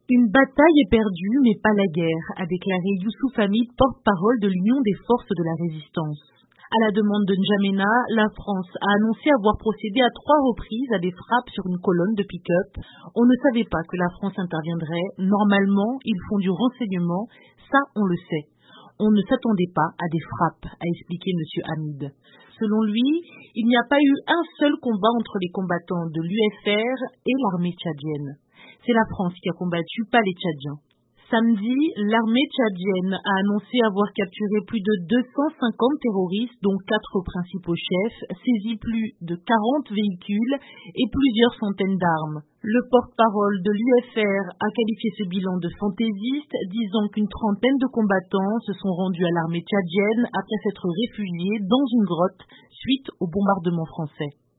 Une bataille est perdue, mais pas la guerre, a déclaré Youssouf Hamid, porte-parole de l'Union des forces de la résistance. À la demande de N'Djamena, la France a annoncé avoir procédé à 3 reprises à des frappes sur une colonne de pick-up. On ne savait pas que la France interviendrait. Normalement, ils font du renseignement. Ça, on le sait. On ne s'attendait pas à des frappes, a expliqué M. Hamid. Selon lui, il n'y a pas eu un seul combat entre les combattants de l'UFR et l'armée tchadienne. C'est la France qui a combattu, pas les Tchadiens. Samedi, l'armée tchadienne a annoncé avoir capturé plus de 250 terroristes, dont 4 principaux chefs, saisi plus de 40 véhicules et plusieurs centaines d'armes. Le porte-parole de l'UFR a qualifié ce bilan de fantaisiste, disant qu'une trentaine de combattants se sont rendus à l'armée tchadienne après s'être réfugiés dans une grotte suite au bombardement français.